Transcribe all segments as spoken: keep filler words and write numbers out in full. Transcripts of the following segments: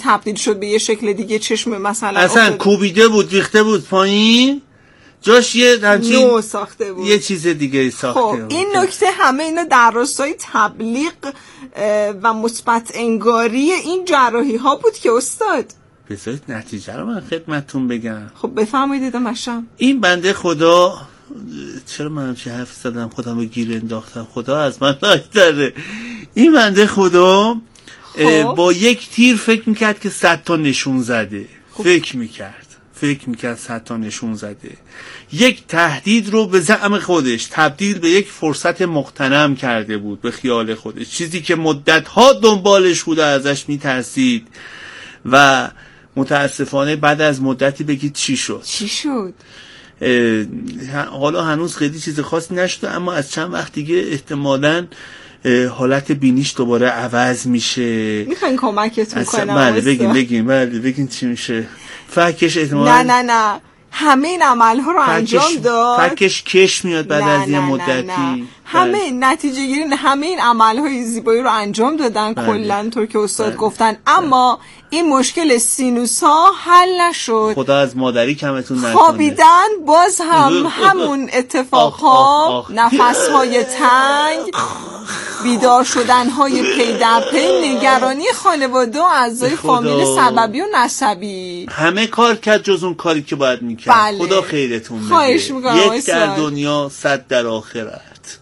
تبدیل شد به یه شکل دیگه، چشم مثلا اصلا افتاد. کوبیده بود، ریخته بود پایین، جاش یه همچین نو ساخته بود، یه چیز دیگه ساخته خب بود. این نکته همه اینا در راستای تبلیغ و مثبت انگاری این جراحی ها بود که استاد. بذارید نتیجه رو من خدمتتون بگم. خب بفرمایید دمشم. این بنده خدا، چرا من همچین حرف زدم خودم رو گیر انداختم، خدا از من لاک داره. این بنده خدا خب. با یک تیر فکر میکرد که صد تا نشون زده. خب. فکر میکرد فکر میکرد صد تا نشون زده. یک تهدید رو به زعم خودش تبدیل به یک فرصت مغتنم کرده بود به خیال خودش، چیزی که مدتها دنبالش بود و ازش میترسید. و متاسفانه بعد از مدتی بگید چی شد چی شد حالا هنوز خیلی چیز خاصی نشده، اما از چند وقت دیگه احتمالاً حالت بینیش دوباره عوض میشه. میخواین کمکتون کنم؟ بله بگین بگین بله بگین چی میشه. فکش احتمالاً نه نه نه همه این عملها رو انجام داد. فکش کش میاد بعد از یه مدتی. نه. همه نتیجه گیری همه این عملهای زیبایی رو انجام دادن کلا طور که استاد بله. گفتن، اما بله. این مشکل سینوس ها حل نشد. خدا از مادری کمتون نکنه. خوابیدن باز هم همون اتفاقها، نفسهای تنگ، بیدار شدنهای پی در پی، نگرانی خانواده و اعضای فامیل سببی و نسبی. همه کار کرد جز اون کاری که باید میکرد. بله. خدا خیرتون بده. خواهش میکنم. یک در دنیا صد در آخرت.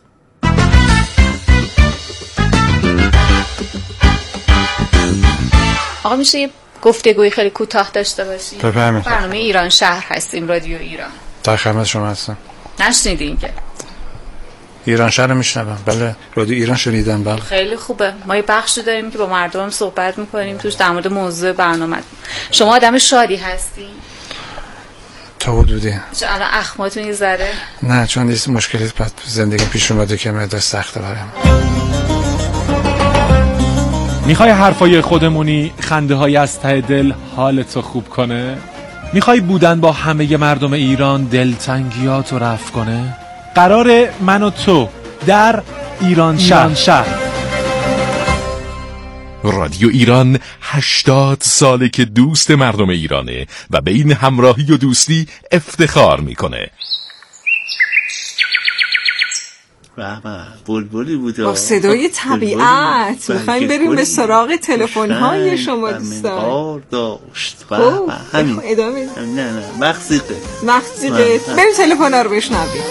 آقا میشه یه گفتگوی خیلی کوتاه داشته باشیم؟ بفرمایید. برنامه ایران شهر هستیم، رادیو ایران. در خدمت شما هستم. نشنیدین که؟ ایران شهر رو میشنوم. بله رادیو ایران شنیدم. بله خیلی خوبه. ما یه بخشی داریم که با مردم صحبت میکنیم توش در مورد موضوع برنامه. شما آدم شادی هستی؟ تا حدودی. چون الان اخماتون یه ذره؟ نه چون یه مشکلی بعد زندگی پیش اومده که مقدار سخته برایم. میخوای حرفای خودمونی، خنده های از ته دل حالتو خوب کنه؟ میخوای بودن با همه مردم ایران دلتنگیاتو رفع کنه؟ قرار من و تو در ایران شهر, شهر. رادیو ایران هشتاد ساله که دوست مردم ایرانه و به این همراهی و دوستی افتخار میکنه. بابا بلبلی بود با صدای طبیعت. میخوایم بریم به سراغ تلفن‌های شما دوستان. داشت بابا همین ادامه. نه نه مخزیقه مخزیقه بریم تلفن‌ها رو بشنویم.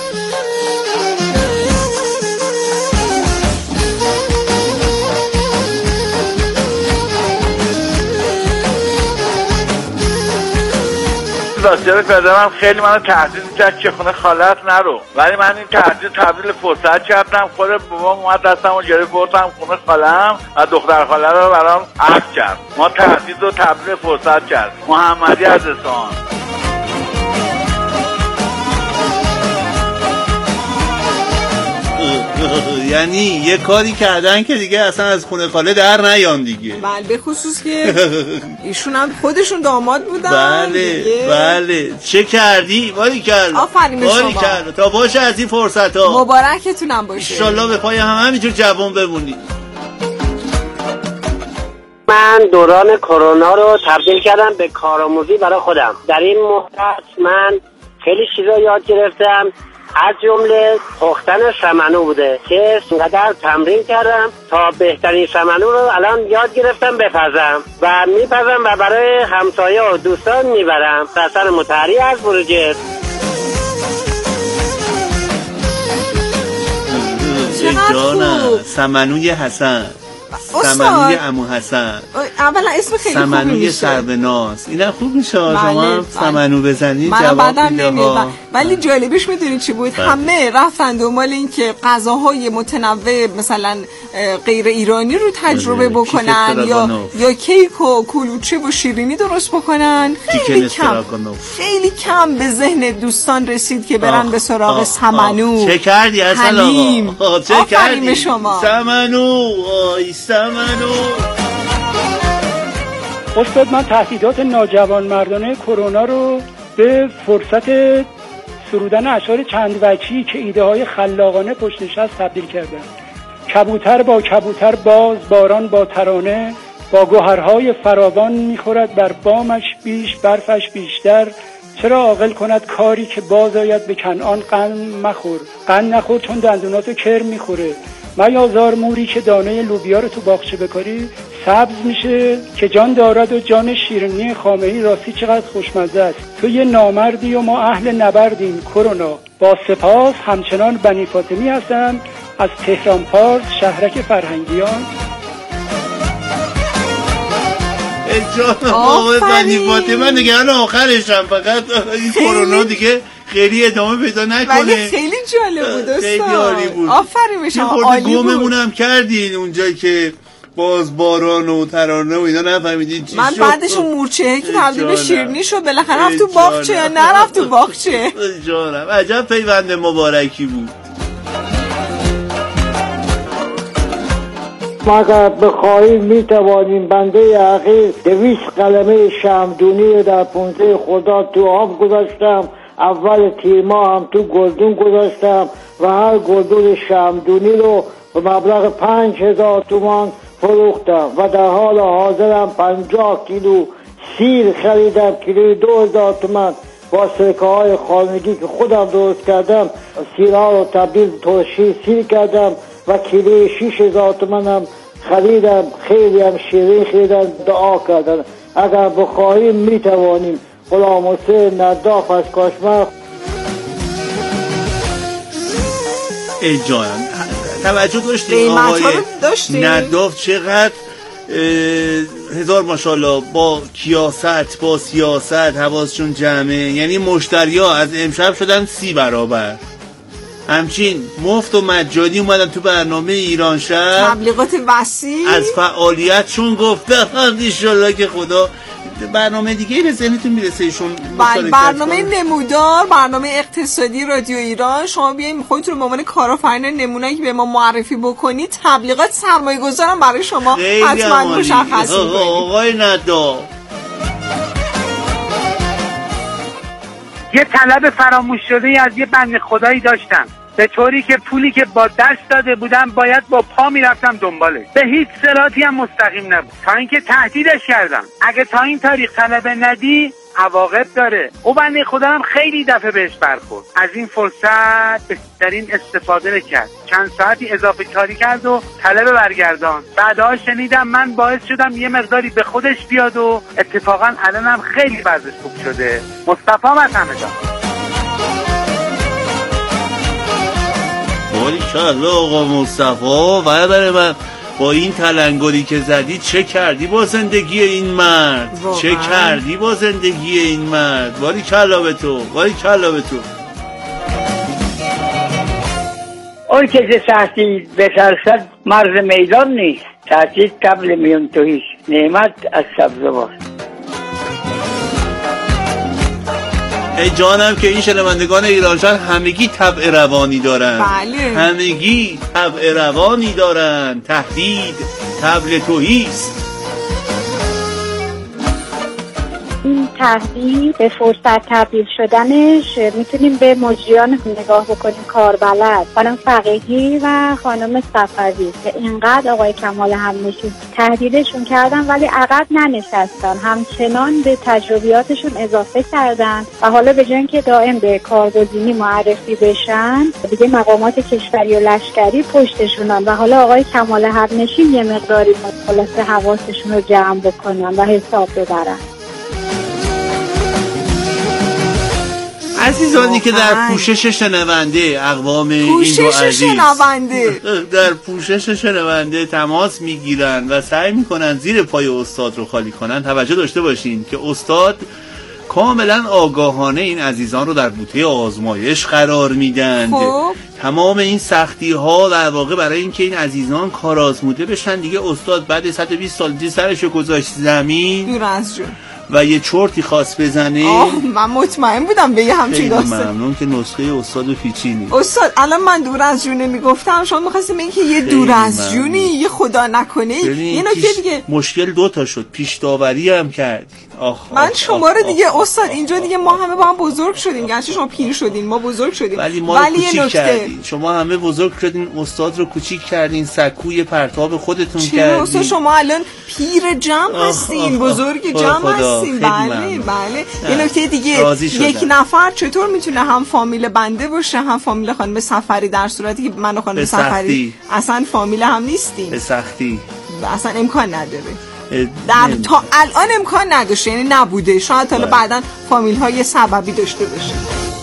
راستیابی پدرم خیلی منو تهدید کرد که خونه خالت نرو، ولی من این تهدید تبدیل فرصت کردم. خود بابام اومد دستمو گرفت بردم خونه خالم و دختر خاله رو برام عفو کرد. ما تهدید رو تبدیل فرصت کرد. محمدی از اصفهان. یعنی یه کاری کردن که دیگه اصلا از خونه خاله در نیان دیگه. بله به خصوص که ایشون هم خودشون داماد بودن. بله دیگه. بله چه کردی؟ باری کرد آفرین به شما. باری کرد تا باشه از این فرصت ها. مبارکتونم باشه. انشالله به پای هم همینجور جوان بمونی. من دوران کرونا رو تبدیل کردم به کارآموزی برای خودم. در این مدت من خیلی چیزا یاد گرفتم، از جمله پختن سمنو بوده که اینقدر تمرین کردم تا بهترین سمنو رو الان یاد گرفتم بپزم و میپزم و برای همسایه و دوستان میبرم. حسن مطهری از بروجرد. جانم سمنوی حسن، سمنوی عمو حسن، اولا اسم خیلی خوب میشه، سمنوی سربناز. اینم خوب میشه. شما هم سمنو بزنید جواب میده ها. ولی جالبش میدونی چی بود؟ بله. همه رفتن دنبال این که غذاهای متنوع مثلا غیر ایرانی رو تجربه بله. بکنن یا یا کیک و کلوچه و شیرینی درست بکنن. خیلی کم خیلی کم به ذهن دوستان رسید که برن آخ. به سراغ آخ. سمنو. آخ. چه کردی اصلا آقا؟ چه کردی؟ شما سمنو آی سمنو. استاد من تهدیدات ناجوانمردانه کرونا رو به فرصت سرودن اشعار چند وجهی که ایده های خلاقانه پشت نشست تبدیل کردم. کبوتر با کبوتر باز، باران با ترانه، با گوهرهای فراوان میخورد بر بامش بیش برفش بیشتر. چرا عاقل کند کاری که باز آید به کنعان قند مخور. قند نخور چون دندوناتو کرم میخوره. میازار موری که دانه لوبیا رو تو باغچه بکاری سبز میشه که جان دارد و جان شیرینی خامه‌ای راستی چقدر خوشمزه است. تو یه نامردی و ما اهل نبردیم کرونا. با سپاس همچنان بنی فاطمی هستم از تهران پارس شهرک فرهنگیان. جان آقای بنی فاطمه من نگران آخرشم، فقط این کرونا دیگه خیلی ادامه پیدا نکنه. ولی خیلی جالب بود استاد، خیلی عالی بود. آفرین بهش، عالی بود. گممون هم کردین اونجایی که باز باران و ترانه و اینا نفهمیدین چی من شد. بعدش اون مورچه‌ای که تبدیل به شیرینی شد بالاخره رفت تو باغچه یا نرفت تو باغچه. جانم عجب پیوند مبارکی بود. ما اگر بخواهیم میتوانیم بنده اخیر دویست قلمه شمعدونی رو در پونزه خدا تو آب گذاشتم. اول تیر ماه هم تو گلدون گذاشتم و هر گلدون شمعدونی رو به مبلغ پنج هزار تومان فروختم و در حال حاضرم پنجاه کیلو سیر خریدم، کیلوی دو هزار تومان با سرکه های خانگی که خودم درست کردم سیرها رو تبدیل ترشی سیر کردم و کیلوی شیش هزار تومان هم خریدم. خیلی هم شیرین خریدم، دعا کردن. اگر بخواهیم میتوانیم. غلام حسین نداف از کاشمر. ای جانم توجه داشتیم آقای نداف چقدر هزار ماشاءالله با کیاست با سیاست حواسشون جمعه، یعنی مشتریا از امشب شدن سی برابر. همچین مفت و مجانی اومدن تو برنامه ایران شهر، تبلیغات وسیع از فعالیتشون گفتن انشالله که خدا برنامه دیگه به ذهنتون میرسه ایشون. برنامه نمودار، برنامه اقتصادی رادیو ایران. شما بیاین خودتون رو به عنوان کارآفرین نمونه که به ما معرفی بکنید، تبلیغات سرمایه گذارم برای شما حتما مشخص می‌کنید. آقای نداف یه طلب فراموش شده از یه بنده خدایی داشتم، به طوری که پولی که با دست داده بودم باید با پا میرفتم دنبالش، به هیچ صراطی هم مستقیم نبود، تا اینکه تهدیدش کردم اگه تا این تاریخ طلب ندی عواقب داره. او بنده خدا هم خیلی دفعه بهش برخورد، از این فرصت بهترین استفاده کرد، چند ساعتی اضافه کاری کرد و طلب برگردان. بعدها شنیدم من باعث شدم یه مقداری به خودش بیاد و اتفاقا الانم خیلی وضعش خوب شده. مصطفی مطمئن باریکالله آقا مصطفی، برادر من با این تلنگری که زدی چه کردی با زندگی این مرد، چه کردی با زندگی این مرد. باریکالله به تو، باریکالله به تو. اون که چه تحصیل بترسد مرز میدان نیست، تحصیل قبل میون تویش نعمت از سبزوار. ای جانم که این شنوندگان ایرانشهر همگی طبع روانی دارن. بله. همگی طبع روانی دارن. تهدید طبل توییست. این تهدید به فرصت تبدیل شدنش میتونیم به مجریان نگاه بکنیم، کاربلد، خانم فقیهی و خانم صفوی که اینقدر آقای کمال همنشین تهدیدشون کردن ولی عقب ننشستن، همچنان به تجربیاتشون اضافه کردن و حالا به جای اینکه دائم به کارگزینی معرفی بشن دیگه مقامات کشوری و لشکری پشتشونن و حالا آقای کمال همنشین یه مقداری خلاصه حواسشون رو جمع بکنن و حساب ببرن. عزیزانی که در پوشش شنونده اقوام این دو عزیز شنونده. در پوشش شنونده تماس میگیرن و سعی میکنن زیر پای استاد رو خالی کنن، توجه داشته باشین که استاد کاملا آگاهانه این عزیزان رو در بوته آزمایش قرار میدن. خب. تمام این سختی ها در واقع برای اینکه این عزیزان کارآزموده بشن دیگه. استاد بعد صد و بیست سال دیگه سرشو گذاشت زمین دور از جون و یه چرتی خواست بزنه. آه من مطمئن بودم به یه همچین داستان. خیلی ممنون که نسخه استاد و پیچینی. استاد الان من دور از جونه میگفتم، شما میخواستیم این که یه دور از جونی، یه خدا نکنه یه نکته دیگه. مشکل دو تا شد، پیش داوری هم کردین. آخ من شما رو دیگه استاد اینجا دیگه ما همه با هم بزرگ شدیم، گرچه شما پیر شدین ما بزرگ شدیم، ولی ما رو کوچیک کردین. شما همه بزرگ شدین، استاد رو کوچیک کردین، سکوی پرتاب خودتون کردین. چرا شما الان پیر جمع هستین، بزرگ جمع هستین. بله بله. یه نکته دیگه، یک نفر چطور میتونه هم فامیل بنده باشه هم فامیل خانم صفری، در صورتی که من و خانم صفری اصلا فامیل هم نیستیم؟ به سختی اصلا امکان نداره. در تا الان امکان نداشته، یعنی نبوده. شاید حالا بعداً فامیل های سببی داشته باشه.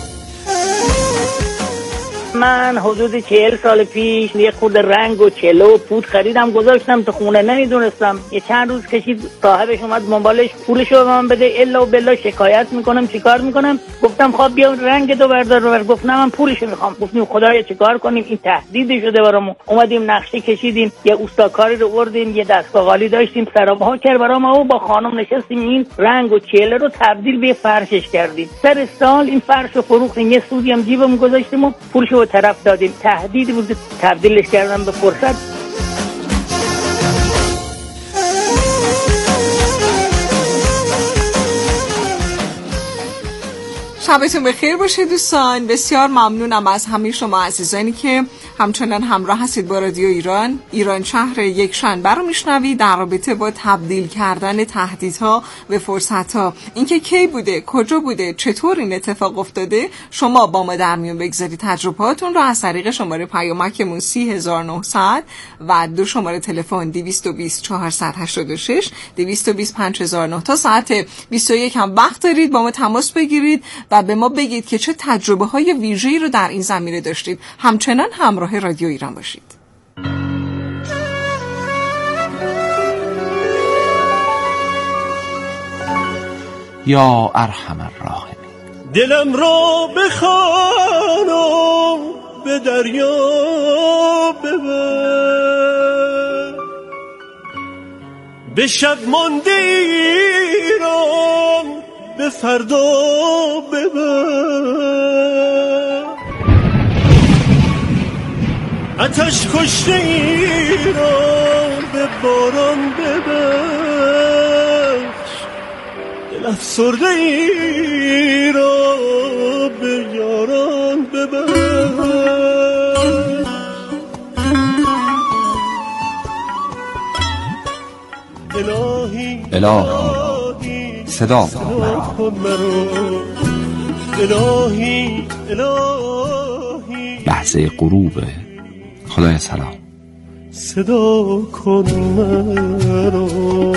من حدود چهل سال پیش یه خود رنگ و چلو و پود خریدم گذاشتم تو خونه، نمیدونستم. یه چند روز کشید صاحبش اومد موبایلش پولشو به من بده، الا و بلا شکایت میکنم چیکار میکنم. گفتم خب بیا رنگ دو بردار رو. گفت نه من پولشو میخوام. گفتیم خدایا چیکار کنیم، این تهدید شده برامون. اومدیم نقشه کشیدیم، یه اوستاکاری رو آوردیم، یه دستگاهی داشتیم، سرابها کرد برام و با خانم نشستیم این رنگ و چله رو تبدیل به فرشش کردیم. سر سال این فرش رو فروختیم، یه سودی هم جیبمون گذاشتیم و پولشو طرف دادیم. تهدید بود، تبدیلش کردم به فرصت. شبتون بخیر باشه دوستان. بسیار ممنونم از همه شما عزیزانی که همچنان همراه هستید با رادیو ایران. ایران شهر یک شنبه رو میشنوید در رابطه با تبدیل کردن تهدیدها به فرصتها. اینکه کی بوده، کجا بوده، چطور این اتفاق افتاده، شما با ما در میون بگذارید تجربهاتون رو از طریق شماره پیامکمون سی هزار و نهصد و دو شماره تلفن دویست و بیست چهارصد و هشتاد و شش دویست و بیست پنج هزار و نه. تا ساعت بیست و یک هم وقت دارید با ما تماس بگیرید و به ما بگید که چه تجربه های ویژه‌ای رو در این زمینه داشتید. همچنان همراه رادیو ایران باشید. یا ارحم الراحمین. دلم را بخوانم به دریا ببر، به شب مانده ایران به فردا ببر، آتش کشته ایران به باران ببخش، دل افسرده ایران به یاران ببخش. الهی الهی صدا کن مرا، الهی الهی لحظه غروب. خدای سلام صدا کن مرا.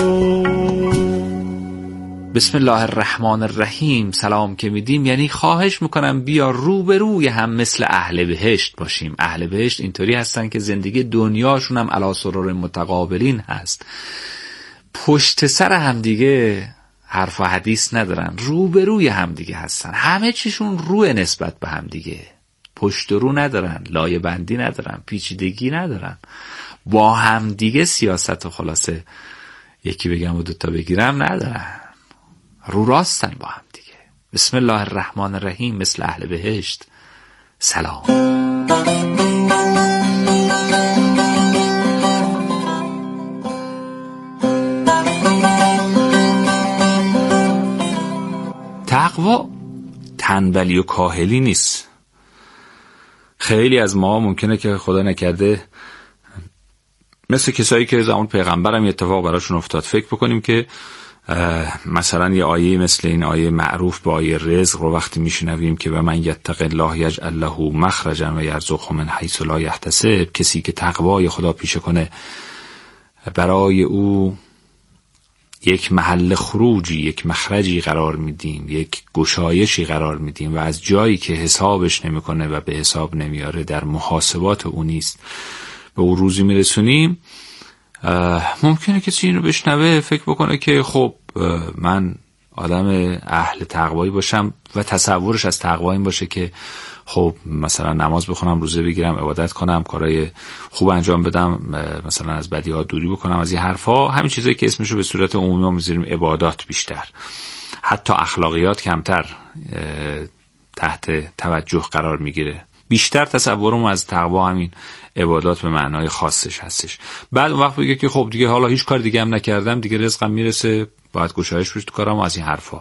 بسم الله الرحمن الرحیم. سلام که میدیم یعنی خواهش میکنم بیا روبروی هم مثل اهل بهشت باشیم. اهل بهشت اینطوری هستن که زندگی دنیاشون هم علی سرور متقابلین هست، پشت سر هم دیگه حرف و حدیث ندارن، روبروی هم دیگه هستن، همه چیشون روی نسبت به هم دیگه، پشت رو ندارن، لایه بندی ندارن، پیچیدگی ندارن، با هم دیگه سیاست و خلاصه یکی بگم و دوتا بگیرم ندارن، رو راستن با هم دیگه. بسم الله الرحمن الرحیم مثل اهل بهشت. سلام. تقوا تنبلی و کاهلی نیست. خیلی از ما ممکنه که خدا نکرده مثل کسایی که زمان پیغمبرم یه اتفاق براشون افتاد فکر بکنیم که مثلا یه آیه مثل این آیه معروف به آیه رزق رو وقتی میشنویم که و من یتق الله یجعل له مخرجا و یرزقه من حیث لا یحتسب، کسی که تقوای خدا پیشه کنه برای او یک محل خروجی، یک مخرجی قرار میدیم، یک گشایشی قرار میدیم و از جایی که حسابش نمیکنه و به حساب نمیاره در محاسبات او نیست به او روزی میرسونیم. ممکنه کسی اینو بشنوه فکر بکنه که خب من آدم اهل تقوایی باشم و تصورش از تقوا این باشه که خب مثلا نماز بخونم، روزه بگیرم، عبادت کنم، کارهای خوب انجام بدم، مثلا از بدیات دوری بکنم، از این حرفا، همین چیزایی که اسمشو به صورت عمومی ما میذاریم عبادات بیشتر، حتی اخلاقیات کمتر تحت توجه قرار میگیره. بیشتر تصورم از تقوا همین عبادات به معنای خاصش هستش. بعد اون وقت بگه که خب دیگه حالا هیچ کار دیگه هم نکردم، دیگه رزقم میرسه، باید گشایش بشه تو کارم از این حرفا.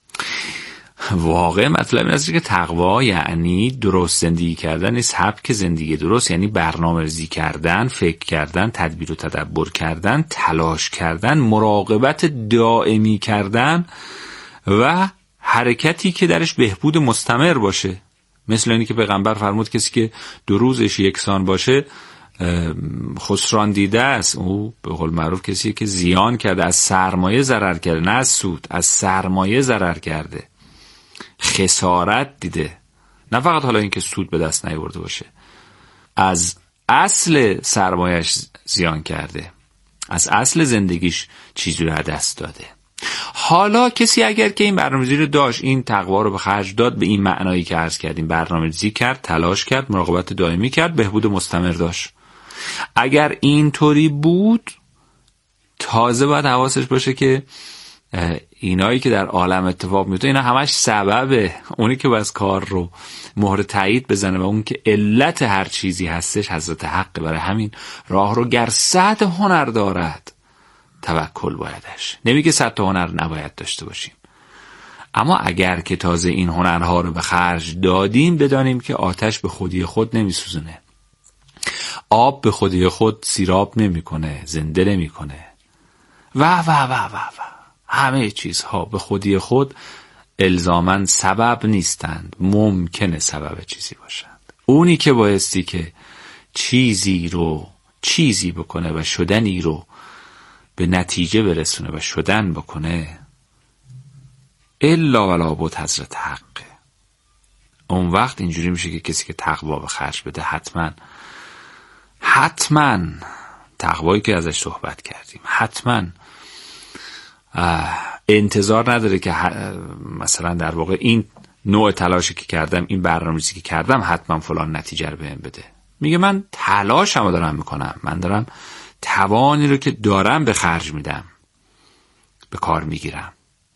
واقع مطلب این است که تقوا یعنی درست زندگی کردن، نیست سبک زندگی درست، یعنی برنامه‌ریزی کردن، فکر کردن، تدبیر و تدبر کردن، تلاش کردن، مراقبت دائمی کردن و حرکتی که درش بهبود مستمر باشه. مثل اینی که پیغمبر فرمود کسی که دو روزش یکسان باشه خسران دیده است. او به قول معروف کسی که زیان کرده، از سرمایه ضرر کرده، نه از سود، از سرمایه ضرر کرده، خسارت دیده. نه فقط حالا این که سود به دست نیاورده باشه، از اصل سرمایهش زیان کرده، از اصل زندگیش چیزی رو دست داده. حالا کسی اگر که این برنامه‌ریزی رو داشت، این تقوا رو به خرج داد به این معنایی که عرض کردیم، برنامه‌ریزی کرد، تلاش کرد، مراقبت دائمی کرد، بهبود مستمر داشت، اگر اینطوری بود تازه باید حواسش باشه که اینایی که در عالم اتفاق میفته اینا همش سببه. اونی که بس کار رو مهر تایید بزنه و اون که علت هر چیزی هستش حضرت حق. برای همین راه رو گر صد هنر دارد توکل بایدش. نمیگه صد تا هنر نباید داشته باشیم، اما اگر که تازه این هنرها رو به خرج دادیم بدانیم که آتش به خودی خود نمیسوزونه، آب به خودی خود سیراب نمیکنه، زنده نمیکنه و و و و و همه چیزها به خودی خود الزاماً سبب نیستند، ممکنه سبب چیزی باشند. اونی که بایستی که چیزی رو چیزی بکنه و شدنی رو به نتیجه برسونه و شدن بکنه الا ولا بود حضرت حقه. اون وقت اینجوری میشه که کسی که تقوا به خرج بده حتما حتما تقوایی که ازش صحبت کردیم حتما انتظار نداره که مثلا در واقع این نوع تلاشی که کردم، این برنامه‌ریزی که کردم حتما فلان نتیجه رو بهم بده. میگه من تلاشمو دارم میکنم، من دارم توانی رو که دارم به خرج میدم، به کار میگیرم،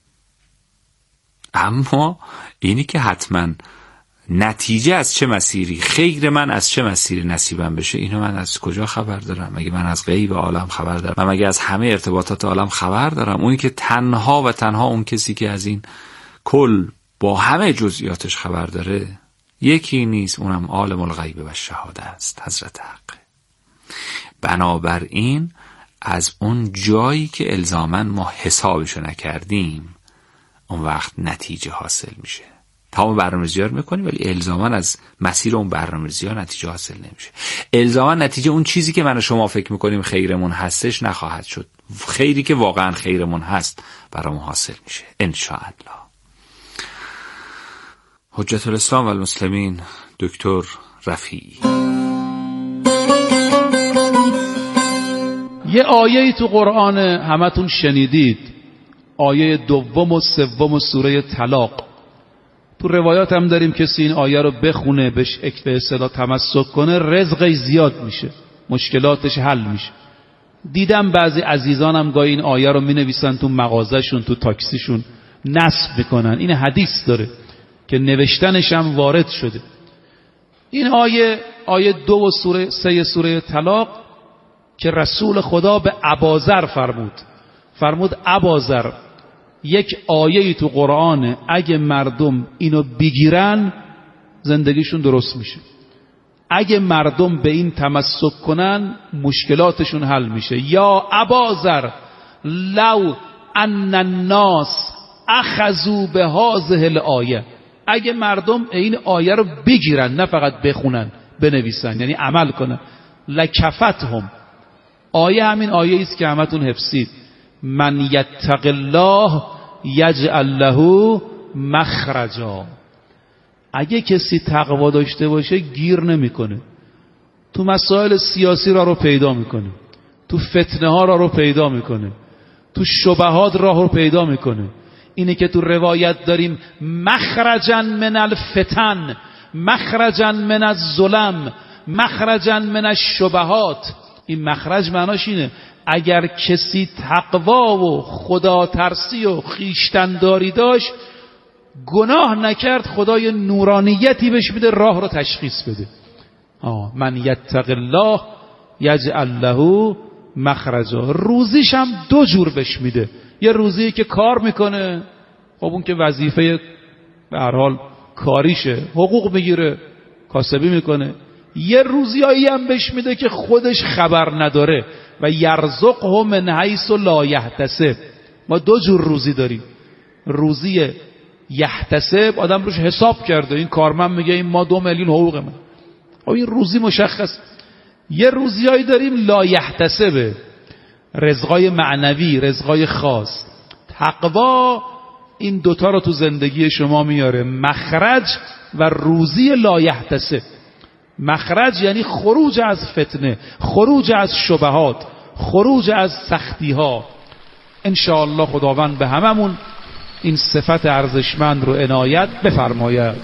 اما اینی که حتما نتیجه از چه مسیری، خیر من از چه مسیری نصیبم بشه، اینو من از کجا خبر دارم؟ مگه من از غیب عالم خبر دارم؟ من مگه از همه ارتباطات عالم خبر دارم؟ اونی که تنها و تنها اون کسی که از این کل با همه جزئیاتش خبر داره یکی نیست، اونم عالم الغیب و شهاده است، حضرت حق. بنابراین از اون جایی که الزاماً ما حسابشو نکردیم اون وقت نتیجه حاصل میشه. تمام برنامه‌ریزی‌ها رو میکنیم ولی الزاماً از مسیر اون برنامه‌ریزی‌ها نتیجه حاصل نمیشه. الزاماً نتیجه اون چیزی که من و شما فکر میکنیم خیرمون هستش نخواهد شد. خیری که واقعاً خیرمون هست برامون حاصل میشه ان شاء الله. حجت الاسلام و المسلمین دکتر رفیعی. یه آیه تو قرآن همتون شنیدید، آیه دوم و سوم سوره طلاق. تو روایات هم داریم کسی این آیه رو بخونه، بهش به اصطلاح تمسک کنه، رزقش زیاد میشه، مشکلاتش حل میشه. دیدم بعضی عزیزانم گاهی این آیه رو مینویسن تو مغازهشون، تو تاکسیشون نصب میکنن. این حدیث داره که نوشتنش هم وارد شده. این آیه آیه دو و سوره سه سوره طلاق که رسول خدا به اباذر فرمود فرمود اباذر یک آیه‌ای تو قرآن اگه مردم اینو بگیرن زندگیشون درست میشه، اگه مردم به این تمسک کنن مشکلاتشون حل میشه. یا اباذر لو ان الناس اخذوا بهذه الآیه، اگه مردم این آیه رو بگیرن نه فقط بخونن بنویسن، یعنی عمل کنن، لکفتهم. آیه همین آیه است که همتون حفظید، من یتق الله یجعل له مخرجا. اگه کسی تقوا داشته باشه گیر نمیکنه، تو مسائل سیاسی را رو پیدا میکنه، تو فتنه ها را رو پیدا میکنه، تو شبهات راه رو پیدا میکنه. اینه که تو روایت داریم مخرجا من الفتن، مخرجا من الظلم، مخرجا من الشبهات. این مخرج معناش اینه اگر کسی تقوا و خدا ترسی و خیشتنداری داشت، گناه نکرد، خدای نورانیتی بهش میده راه رو تشخیص بده. آه من یتق الله یجعل له مخرجا. روزیش هم دو جور بهش میده. یه روزی که کار میکنه، خب اون که وظیفه به هر حال کاریشه، حقوق میگیره، کاسبی میکنه. یه روزیایی هم بهش میده که خودش خبر نداره و یرزقه من حیث لا یحتسب. ما دو جور روزی داریم. روزی یحتسب آدم روش حساب کرده، این کارمند میگه این ما دو میلیون حقوق من، او این روزی مشخص. یه روزیایی داریم لا یحتسبه، رزقای معنوی، رزقای خاص. تقوا این دوتا رو تو زندگی شما میاره، مخرج و روزی لا یحتسب. مخرج یعنی خروج از فتنه، خروج از شبهات، خروج از سختی ها. انشاءالله خداوند به هممون این صفت ارزشمند رو عنایت بفرماید.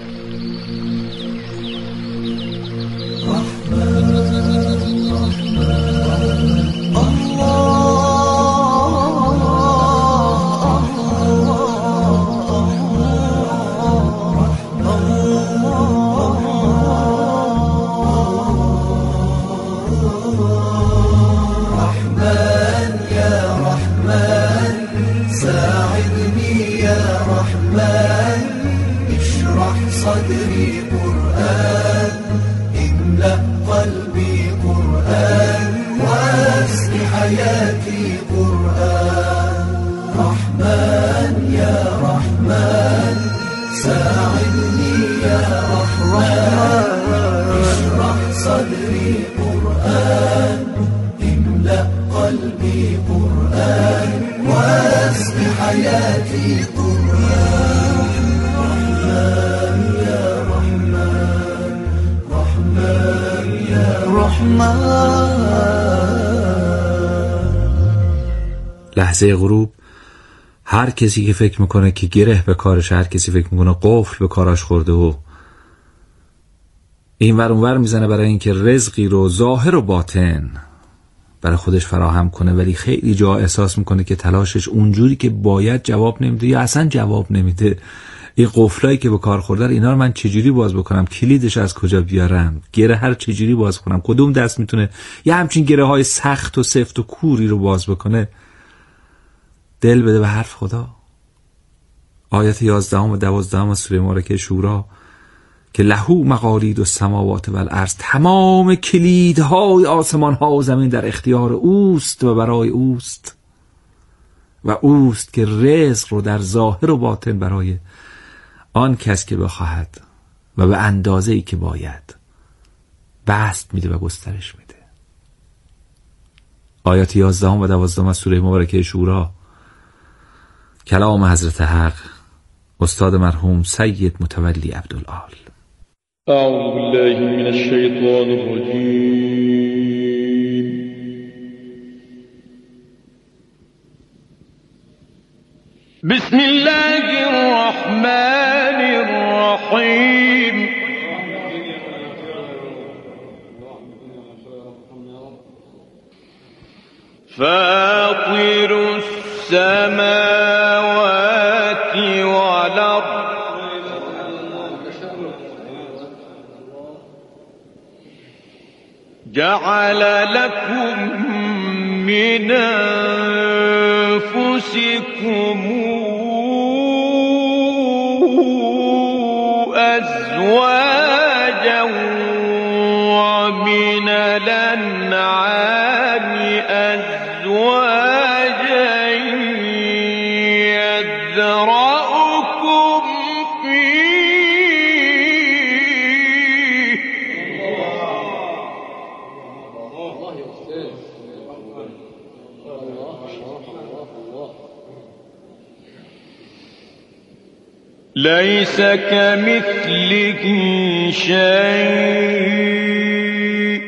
صدري قرآن املأ قلبي قرآن واسق حياتي قرآن رحمن يا رحمن ساعدني يا رحمن اشرح صدري قرآن املأ قلبي قرآن واسق حياتي قرآن لحظه غروب هر کسی که فکر میکنه که گره به کارش، هر کسی فکر میکنه قفل به کاراش خورده و این ور اون ور میزنه برای اینکه رزقی رو ظاهر و باطن برای خودش فراهم کنه، ولی خیلی جا احساس میکنه که تلاشش اونجوری که باید جواب نمیده یا اصلا جواب نمیده. این قفلایی که به کار خورده اینا رو من چجوری باز بکنم، کلیدش از کجا بیارم، گره هر چجوری باز کنم، کدوم دست میتونه یه همچین گره های سخت و سفت و کوری رو باز بکنه. دل بده به حرف خدا. آیت یازدهم و دوازدهم از سوره مبارکه شورا که لهو مقالید السماوات و الارض، تمام کلیدهای آسمان ها و زمین در اختیار اوست و برای اوست و اوست که رزق رو در ظاهر و باطن برای آن کس که بخواهد و به اندازه ای که باید بست میده و گسترش میده. آیات یازدهم و دوازدهم از سوره مبارکه شورا، کلام حضرت حق استاد مرحوم سید متولی عبدالعال. اعوذ بالله من الشیطان الرجیم. بسم الله الرحمن الرحیم. فاطر السماوات والارض جعل لكم من أنفسكم أزواجا ومن الأنعام أزواجا يذرأكم فيه ليس كمثله شيء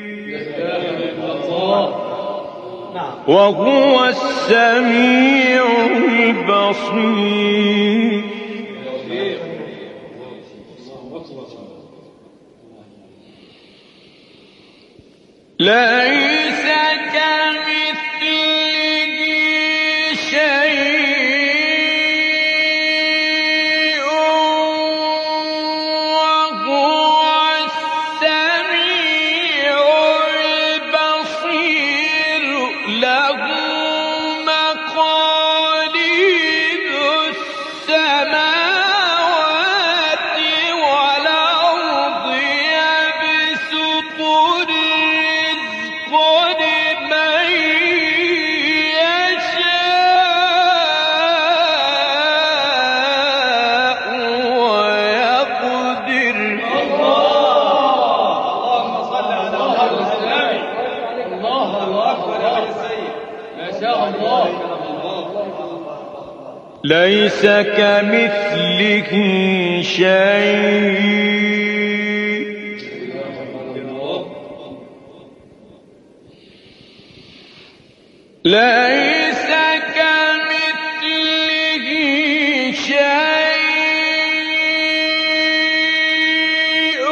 وهو السميع البصير. ليس كمثله شيء وهو السميع البصير. لا ليس كمثله شيء ليس كمثله شيء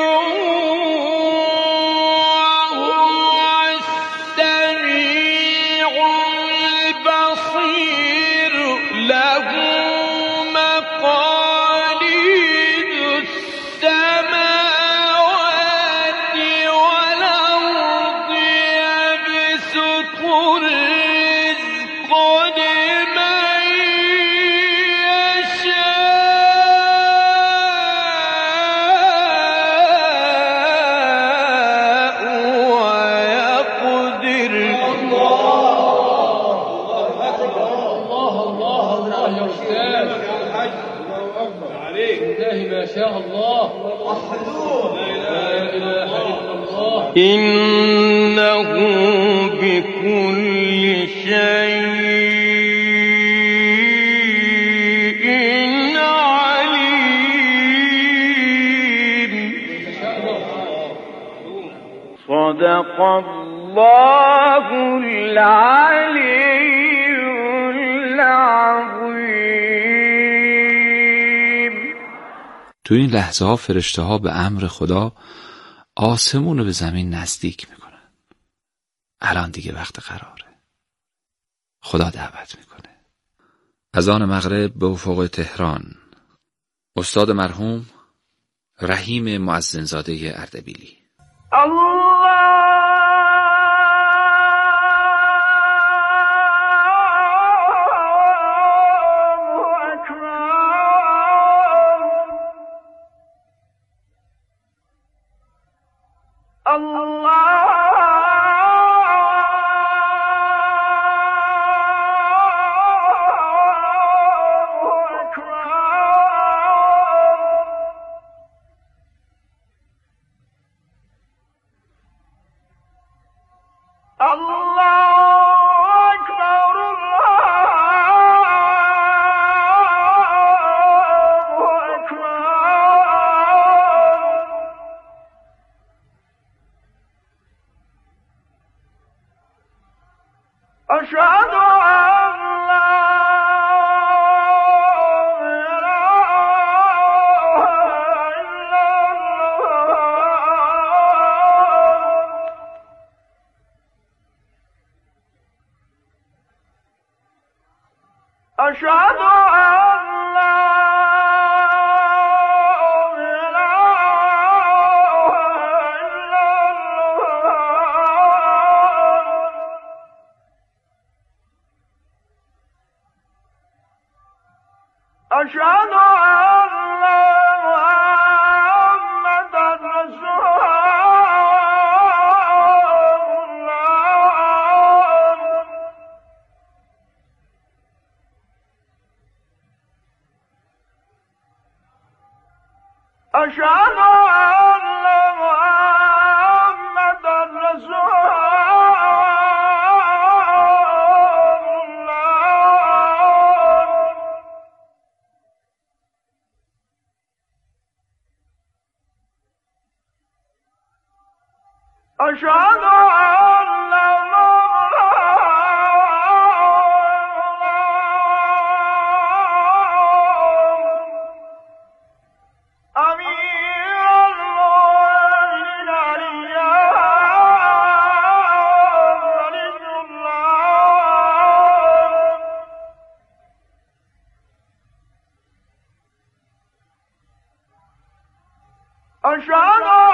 وهو السميع البصير له مقاليد السماوات والأرض يبسط الرزق لمن يشاء ويقدر إنه بكل شيء عليم صدق الله العلي العظيم. تو این لحظه ها فرشته ها به امر خدا آسمون رو به زمین نزدیک میکنن. الان دیگه وقت قراره. خدا دعوت میکنه. اذان مغرب به افق تهران. استاد مرحوم رحیم مؤذنزاده اردبیلی. الله أشهد أن لا إله إلا الله أشهد أن لا أشهد أن محمدا رسول الله أشهد أن محمدا رسول أشهد أن أمير المؤمنين علي الله أشهد